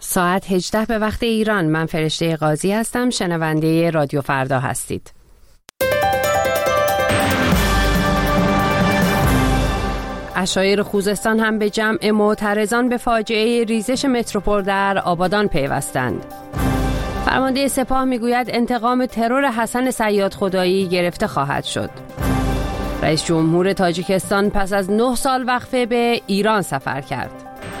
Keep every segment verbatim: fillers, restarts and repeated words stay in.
ساعت هجده به وقت ایران. من فرشته قاضی هستم. شنونده رادیو فردا هستید. عشایر خوزستان هم به جمع معترضان به فاجعه ریزش متروپول در آبادان پیوستند. فرمانده سپاه میگوید انتقام ترور حسن صیاد خدایی گرفته خواهد شد. رئیس جمهور تاجیکستان پس از نه سال وقفه به ایران سفر کرد.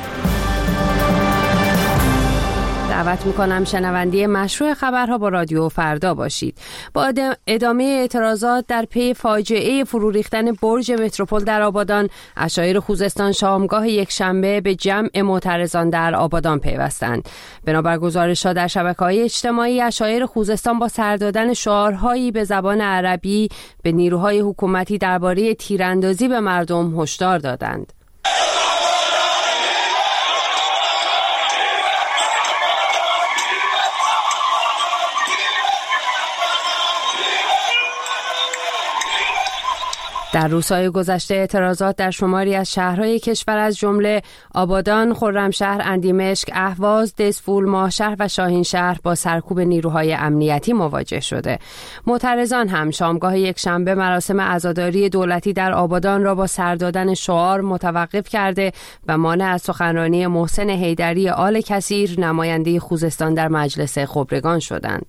دعوت میکنم شنونده مشروع خبرها با رادیو فردا باشید. با ادامه اعتراضات در پی فاجعه فرو ریختن برج متروپول در آبادان، عشایر خوزستان شامگاه یک شنبه به جمع معترضان در آبادان پیوستند. بنابر گزارش‌ها در شبکه‌های اجتماعی، عشایر خوزستان با سر دادن شعارهایی به زبان عربی به نیروهای حکومتی درباره تیراندازی به مردم هشدار دادند. در روزهای گذشته اعتراضات در شماری از شهرهای کشور از جمله آبادان، خرمشهر، اندیمشک، اهواز، دزفول، ماهشهر و شاهینشهر با سرکوب نیروهای امنیتی مواجه شده. معترضان هم شامگاه یکشنبه مراسم عزاداری دولتی در آبادان را با سر دادن شعار متوقف کرده و مانع از سخنرانی محسن حیدری آل کثیر، نماینده خوزستان در مجلس خبرگان شدند.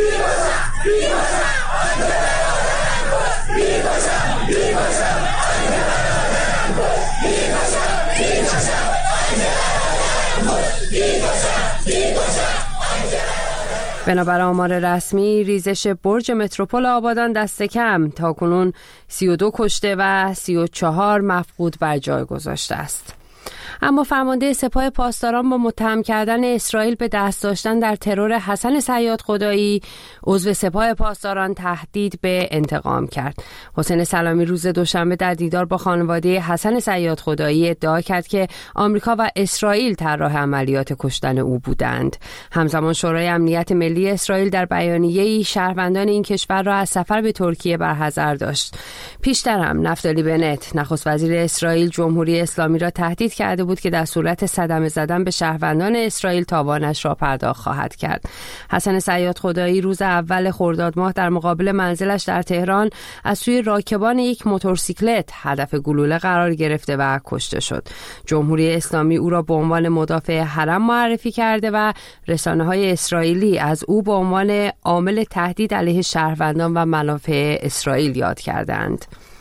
بنابر آمار رسمی، ریزش برج متروپول آبادان دست کم تاکنون سی و دو کشته و سی و چهار مفقود بر جای گذاشته است. اما فرمانده سپاه پاسداران با متهم کردن اسرائیل به دست داشتن در ترور حسن صیاد خدایی، عضو سپاه پاسداران تهدید به انتقام کرد. حسین سلامی روز دوشنبه در دیدار با خانواده حسن صیاد خدایی ادعا کرد که آمریکا و اسرائیل طراح عملیات کشتن او بودند. همزمان شورای امنیت ملی اسرائیل در بیانیه‌ای شهروندان این کشور را از سفر به ترکیه برحذر داشت. پیشتر هم نفتالی بنت، نخست وزیر اسرائیل، جمهوری اسلامی را تهدید کرده بود که در صورت صدمه زدن به شهروندان اسرائیل تاوانش را پرداخت خواهد کرد. حسن صیاد خدایی روز اول خرداد ماه در مقابل منزلش در تهران از سوی راکبان یک موتورسیکلت هدف گلوله قرار گرفته و کشته شد. جمهوری اسلامی او را به عنوان مدافع حرم معرفی کرده و رسانه‌های اسرائیلی از او به عنوان عامل تهدید علیه شهروندان و منافع اسرائیل یاد کردند.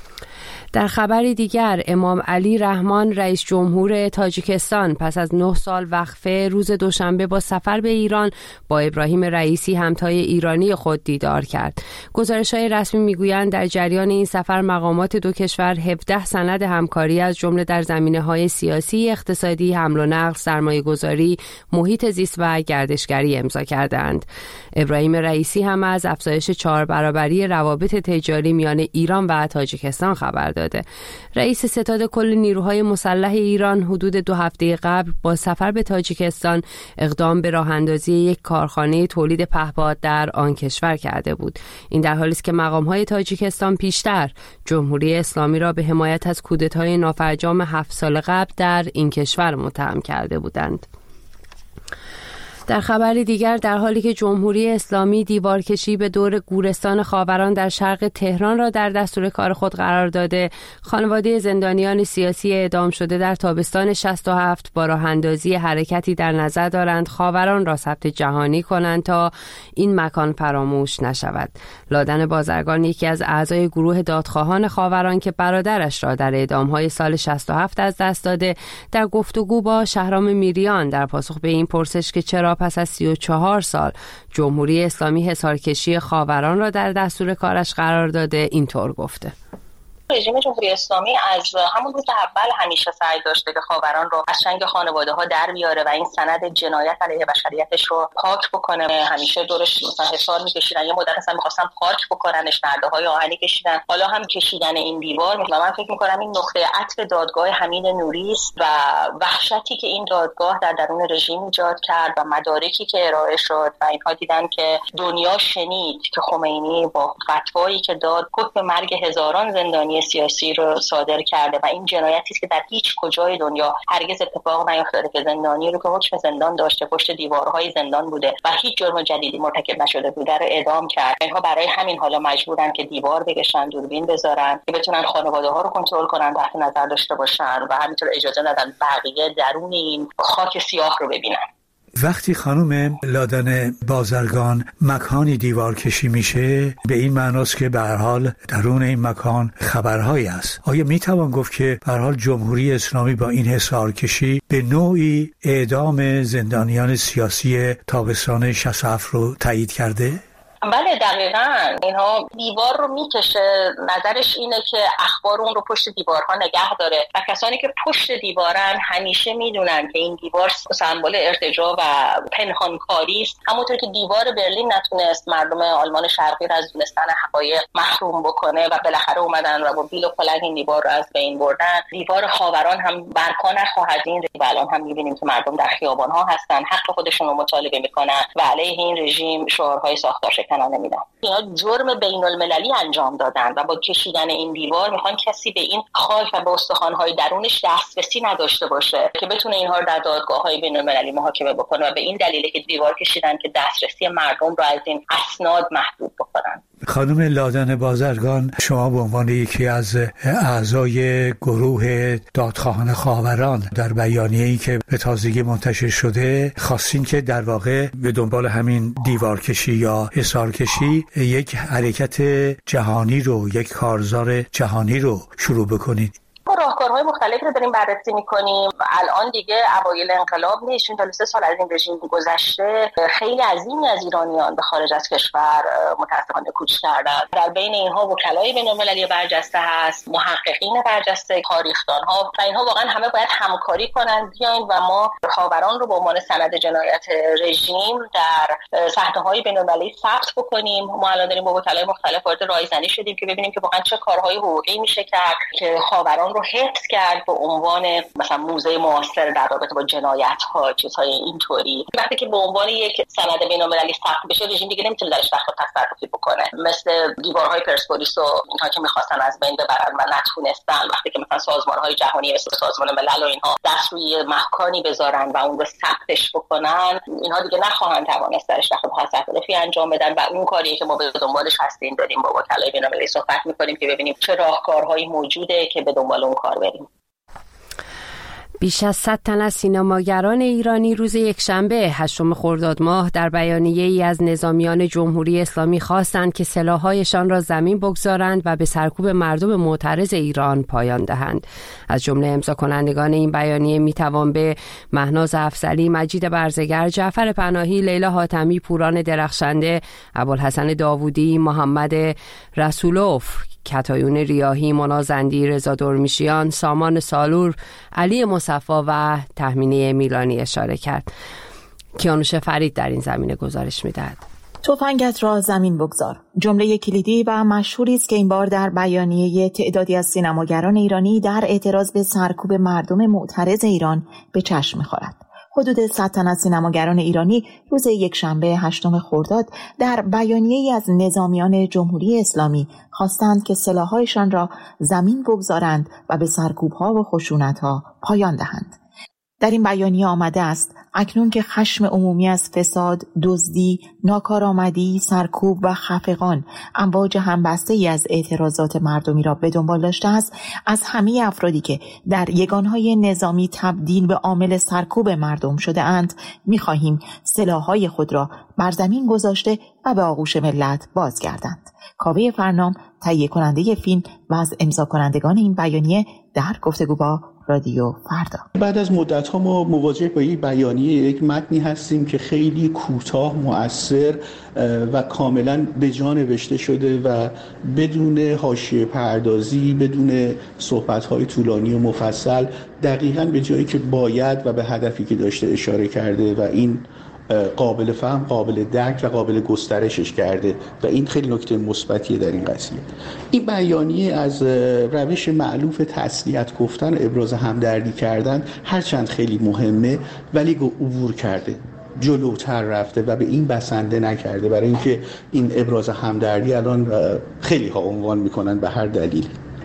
در خبری دیگر، امام علی رحمان رئیس جمهور تاجیکستان پس از نه سال وقفه روز دوشنبه با سفر به ایران با ابراهیم رئیسی همتای ایرانی خود دیدار کرد. گزارش‌های رسمی می‌گویند در جریان این سفر مقامات دو کشور هفده سند همکاری از جمله در زمینه‌های سیاسی، اقتصادی، حمل و نقل، سرمایه‌گذاری، محیط زیست و گردشگری امضا کردند. ابراهیم رئیسی هم از افزایش چهار برابری روابط تجاری میان ایران و تاجیکستان خبر داد. رئیس ستاد کل نیروهای مسلح ایران حدود دو هفته قبل با سفر به تاجیکستان اقدام به راه اندازی یک کارخانه تولید پهپاد در آن کشور کرده بود. این در حالی است که مقام‌های تاجیکستان پیشتر جمهوری اسلامی را به حمایت از کودتای نافرجام هفت سال قبل در این کشور متهم کرده بودند. در خبری دیگر، در حالی که جمهوری اسلامی دیوارکشی به دور گورستان خاوران در شرق تهران را در دستور کار خود قرار داده، خانواده زندانیان سیاسی اعدام شده در تابستان شصت و هفت با راه اندازی حرکتی در نظر دارند خاوران را ثبت جهانی کنند تا این مکان فراموش نشود. لادن بازرگان، یکی از اعضای گروه دادخواهان خاوران که برادرش را در اعدام‌های سال شصت و هفت از دست داده، در گفتگو با شهرام میریان در پاسخ به این پرسش که چرا پس از سی و چهار سال جمهوری اسلامی حصارکشی خاوران را در دستور کارش قرار داده، اینطور گفته: رژیم جمهوری اسلامی از همون روز اول همیشه سعی داشته که خاوران رو از چنگ خانواده‌ها در بیاره و این سند جنایت علیه بشریتش رو پاک بکنه. همیشه دورش مثلا حصار می‌کشیدن، یه مدت مثلا می‌خواستن پاک بکننش، نرده‌های آهنی کشیدن، حالا هم کشیدن این دیوار. مثلا من فکر می‌کنم این نقطه عطف دادگاه حمید نوری است و وحشتی که این دادگاه در درون رژیم ایجاد کرد و مدارکی که ارائه شد و اینها دیدن که دنیا شنید که خمینی با فتوایی که داد حکم مرگ هزاران زندانی قانونی سیاسی رو صادر کرده و این جنایتی است که در هیچ کجای دنیا هرگز اتفاق نیفتاده که زندانی رو که حکم زندان داشته پشت دیوارهای زندان بوده و هیچ جرم جدیدی مرتکب نشده بوده رو اعدام کرد. اینها برای همین حالا مجبورن که دیوار بکشن، دوربین بذارن که بتونن خانواده‌ها رو کنترل کنن، تحت نظر داشته باشن و همینطور اجازه ندن بقیه درون این خاک سیاه رو ببینن. وقتی خانم لادن بازرگان مکانی دیوار کشی میشه، به این معناست که به هر حال درون این مکان خبرهایی است. آیا میتوان گفت که به هر حال جمهوری اسلامی با این حصار کشی به نوعی اعدام زندانیان سیاسی تابستان شصت و هفت رو تایید کرده؟ بله دقیقاً. اینها دیوار رو میکشه، نظرش اینه که اخبار اون رو پشت دیوارها نگه داره و کسانی که پشت دیوارن همیشه میدونن که این دیوار سمبل ارتجاع و پنهانکاری است. همونطور که دیوار برلین نتونست مردم آلمان شرقی رو از دونستن حقایق محروم بکنه و بالاخره اومدن و با بیل و کلنگ این دیوار رو از بین بردن، دیوار خاوران هم برپا نخواهد این. و الان هم میبینیم که مردم در خیابان‌ها هستن، حق خودشون رو مطالبه میکنن و علیه این رژیم شعارهای ساختار نمیدن. اینا جرم بین المللی انجام دادن و با کشیدن این دیوار میخوان کسی به این خاک و به استخوان‌های درونش دسترسی نداشته باشه که بتونه اینها رو در دادگاه‌های بین المللی محاکمه بکنه و به این دلیله که دیوار کشیدن که دسترسی مردم رو از این اسناد محدود بکنن. خانم لادن بازرگان، شما به عنوان یکی از اعضای گروه دادخواهان خاوران در بیانیه‌ای که به تازگی منتشر شده خواستین که در واقع به دنبال همین دیوارکشی یا حصارکشی یک حرکت جهانی رو، یک کارزار جهانی رو شروع بکنید. ما راهکارهای مختلفی رو داریم بررسی می‌کنیم. الان دیگه اوایل انقلاب نیست، چون تا سه سال از این رژیم گذشته خیلی عظیمی از ایرانیان به خارج از کشور متأسفانه کوچ کردن. در بین اینها وکلای بین‌المللی برجسته هست، محققین برجسته، تاریخ‌دان‌ها و اینها واقعا همه باید همکاری کنن بیاین و ما خاوران رو به عنوان سند جنایت رژیم در صحنه‌های بین‌المللی ثبت بکنیم. ما الان داریم با وکلای مختلف وارد رایزنی شدیم که ببینیم که واقعا چه کارهای حقوقی میشه کرد که خاوران رو حفظ کرد به عنوان مثلا موزه معاصر در رابطه با جنایت‌ها، چیزهای اینطوری. وقتی که به عنوان یک سند بین‌المللی ثبت بشه، رژیم دیگه نمیتونه درش دخل تصرفی بکنه. مثل دیوارهای پرسپولیس و اینها که می‌خواستن از بین ببرن و نتونستن، وقتی که مثلا سازمان‌های جهانی مثل سازمان ملل و اینها دست روی محکانی بذارن و اون رو ثبتش بکنن، اینها دیگه نخواهند توانست درش دخل تصرفی انجام بدن و اون کاریه که ما به دنبالش هستیم. داریم با وکلای بین‌المللی صحبت می‌کنیم که ببینیم چه راهکارهایی موجوده که به دنبال اون کار بریم. بیش از صد تن از سینماگران ایرانی روز یکشنبه هشتم خرداد ماه در بیانیه‌ای از نظامیان جمهوری اسلامی خواستند که سلاح‌هایشان را زمین بگذارند و به سرکوب مردم معترض ایران پایان دهند. از جمله امضا کنندگان این بیانیه میتوان به مهناز افضلی، مجید برزگر، جعفر پناهی، لیلا حاتمی، پوران درخشنده، ابوالحسن داوودی، محمد رسولوف، کتایون ریاحی، منازندی، رضا درمیشیان، سامان سالور، علی مصفی و تهمینه میلانی اشاره کرد. کیانوش فرید در این زمینه گزارش می‌دهد. تفنگت را زمین بگذار، جمله کلیدی و مشهوری است که این بار در بیانیه تعدادی از سینماگران ایرانی در اعتراض به سرکوب مردم معترض ایران به چشم می‌خورد. حدود صد تن از سینماگران ایرانی روز یکشنبه هشتم خرداد در بیانیه‌ای از نظامیان جمهوری اسلامی خواستند که سلاح‌هایشان را زمین بگذارند و به سرکوب‌ها و خشونت‌ها پایان دهند. در این بیانیه آمده است اکنون که خشم عمومی از فساد، دزدی، ناکارآمدی، سرکوب و خفقان امواج همبسته‌ای از اعتراضات مردمی را به دنبال داشته است، از همه افرادی که در یگانهای نظامی تبدیل به عامل سرکوب مردم شده اند می‌خواهیم سلاح‌های خود را بر زمین گذاشته و به آغوش ملت بازگردند. کاوه فرنام، تهیه کننده فیلم و از امضا کنندگان این بیانیه، در گفتگو با رادیو فردا. بعد از مدت‌ها ما مواجه با یک بیانیه، یک متنی هستیم که خیلی کوتاه، مؤثر و کاملاً به جا نوشته شده و بدون حاشیه پردازی، بدون صحبت‌های طولانی و مفصل، دقیقاً به جایی که باید و به هدفی که داشته اشاره کرده و این قابل فهم، قابل درک و قابل گسترشش کرده و این خیلی نکته مثبتیه در این قضیه. این بیانیه از روش مألوف تسلیت گفتن و ابراز همدردی کردن هرچند خیلی مهمه، ولی عبور کرده، جلوتر رفته و به این بسنده نکرده، برای اینکه این ابراز همدردی الان خیلی ها عنوان میکنن به هر دلیل.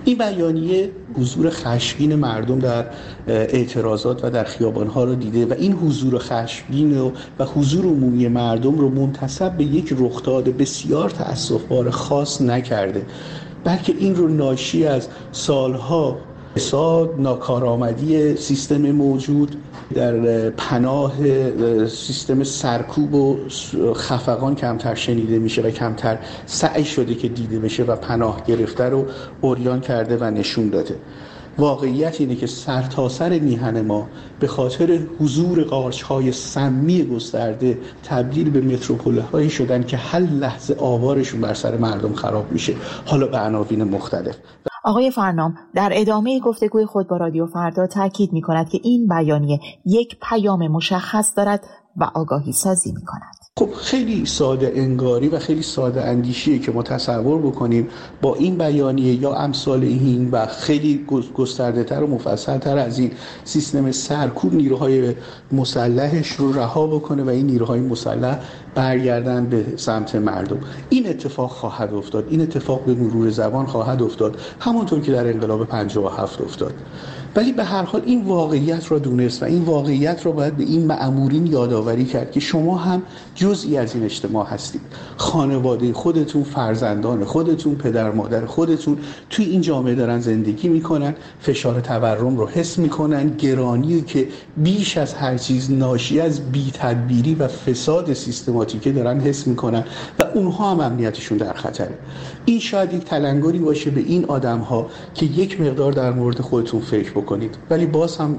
این بیانیه حضور خشمگین مردم در اعتراضات و در خیابان‌ها رو دیده و این حضور خشمگین و, و حضور عمومی مردم رو منتسب به یک رخداد بسیار تأسف‌بار خاص نکرده، بلکه این رو ناشی از سالها فساد، ناکارآمدی سیستم موجود در پناه سیستم سرکوب و خفقان کمتر شنیده میشه و کمتر سعی شده که دیده بشه و پناه گرفته رو عریان کرده و نشون داده. واقعیت اینه که سرتاسر میهن ما به خاطر حضور قارچ‌های سمی گسترده تبدیل به متروپول‌هایی شدن که هر لحظه آوارشون بر سر مردم خراب میشه، حالا به عناوین مختلف. آقای فرنام در ادامه گفتگوی خود با رادیو فردا تاکید می‌کند که این بیانیه یک پیام مشخص دارد و آگاهی سازی می‌کند. خب خیلی ساده انگاری و خیلی ساده اندیشیه که ما تصور بکنیم با این بیانیه یا امثال این و خیلی گسترده تر و مفصل تر از این سیستم سرکوب نیروهای مسلحش رو رها بکنه و این نیروهای مسلح برگردن به سمت مردم. این اتفاق خواهد افتاد، این اتفاق به مرور زمان خواهد افتاد، همونطور که در انقلاب پنجاه و هفت افتاد. ولی به هر حال این واقعیت را دونست و این واقعیت را باید به این مأمورین یادآوری کرد که شما هم جزئی از این اجتماع هستید. خانواده خودتون، فرزندان خودتون، پدر مادر خودتون توی این جامعه دارن زندگی میکنن، فشار تورم رو حس میکنن، گرانی که بیش از هر چیز ناشی از بی‌تدبیری و فساد سیستماتیکه دارن حس میکنن و اونها هم امنیتشون در خطره. این شاید یک تلنگری باشه به این آدم‌ها که یک مقدار در مورد خودتون فکر بکنید. ولی باز هم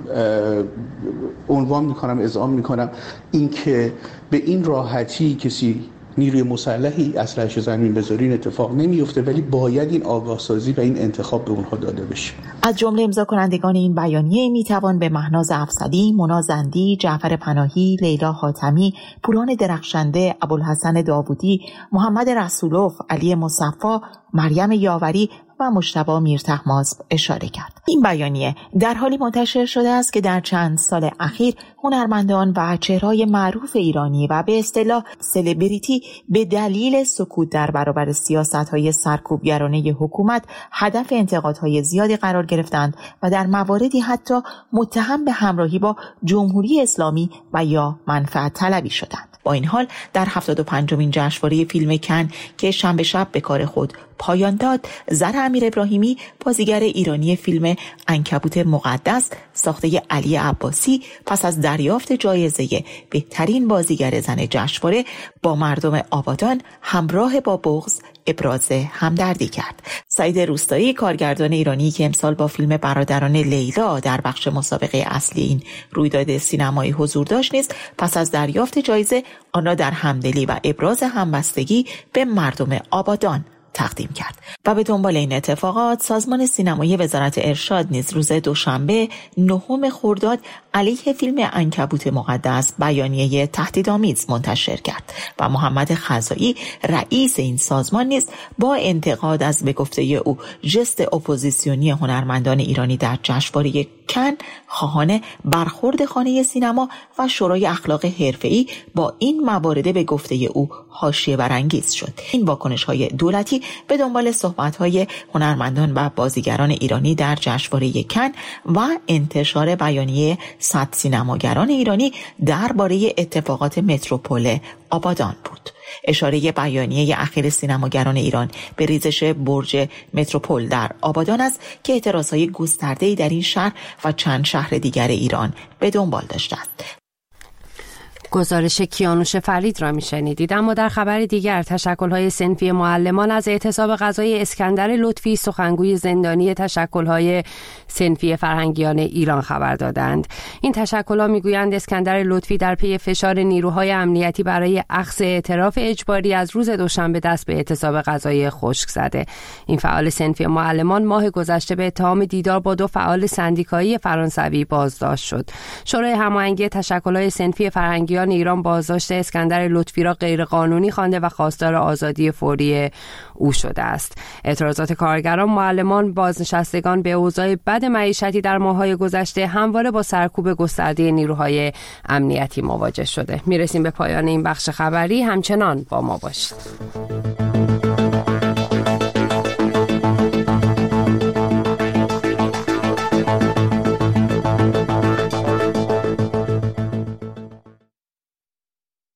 عنوان میکنم، اذعان میکنم این که به این راحتی کسی نیروی مسلحی اسلحه‌اش زمین بذاره این اتفاق نمیفته، ولی باید این آگاه سازی و این انتخاب به اونها داده بشه. از جمله امضا کنندگان این بیانیه میتوان به مهناز افسدی، مونا زندی، جعفر پناهی، لیلا حاتمی، پوران درخشنده، ابوالحسن داوودی، محمد رسولوف، علی مصفی، مریم یاوری و مجتبی میرطهماسب اشاره کرد. این بیانیه در حالی منتشر شده است که در چند سال اخیر هنرمندان و چهره‌های معروف ایرانی و به اصطلاح سلبریتی به دلیل سکوت در برابر سیاست‌های سرکوبگرانه حکومت هدف انتقادهای زیادی قرار گرفتند و در مواردی حتی متهم به همراهی با جمهوری اسلامی و یا منفعت طلبی شدند. با این حال در هفتاد و پنجمین جشنواره فیلم کن که شنبه شب به کار خود پایان داد، زهر امیر ابراهیمی، بازیگر ایرانی فیلم عنکبوت مقدس ساخته علی عباسی، پس از دریافت جایزه بهترین بازیگر زن جشنواره با مردم آبادان همراه با بغض ابراز همدردی کرد. سعید روستایی، کارگردان ایرانی که امسال با فیلم برادران لیلا در بخش مسابقه اصلی این رویداد سینمایی حضور داشت، نیز پس از دریافت جایزه آن را در همدلی و ابراز همبستگی به مردم آبادان تقدیم کرد. و به دنبال این اتفاقات سازمان سینمایی وزارت ارشاد نیز روز دوشنبه نهم خرداد علیه فیلم عنکبوت مقدس بیانیه تهدیدآمیز منتشر کرد و محمد خزائی رئیس این سازمان نیز با انتقاد از به گفته او ژست اپوزیسیونی هنرمندان ایرانی در جشنواره کن خواهان برخورد خانه سینما و شورای اخلاق حرفه‌ای با این موارد به گفته او حاشیه برانگیز شد. این واکنش‌های دولتی به دنبال صحبت‌های هنرمندان و بازیگران ایرانی در جشنواره کن و انتشار بیانیه صد سینماگران ایرانی درباره اتفاقات متروپول آبادان بود. اشاره بیانیه اخیر سینماگران ایران به ریزش برج متروپول در آبادان است که اعتراضهای گسترده‌ای در این شهر و چند شهر دیگر ایران به دنبال داشته است. گزارش کیانوش فرید را میشنیدید. اما در خبر دیگر، تشکل‌های صنفی معلمان از اعتصاب غذای اسکندر لطفی، سخنگوی زندانی تشکل‌های صنفی فرهنگیان ایران خبر دادند. این تشکل‌ها میگویند اسکندر لطفی در پی فشار نیروهای امنیتی برای اخذ اعتراف اجباری از روز دوشنبه دست به اعتصاب غذای خشک زده. این فعال صنفی معلمان ماه گذشته به اتهام دیدار با دو فعال سندیکایی فرانسوی بازداشت شد. شورای هماهنگی تشکل‌های صنفی فرهنگیان ایران بازداشت اسکندر لطفی را غیرقانونی خوانده و خواستار آزادی فوری او شده است. اعتراضات کارگران، معلمان، بازنشستگان به اوضاع بد معیشتی در ماه‌های گذشته همواره با سرکوب گسترده نیروهای امنیتی مواجه شده. میرسیم به پایان این بخش خبری، همچنان با ما باشید.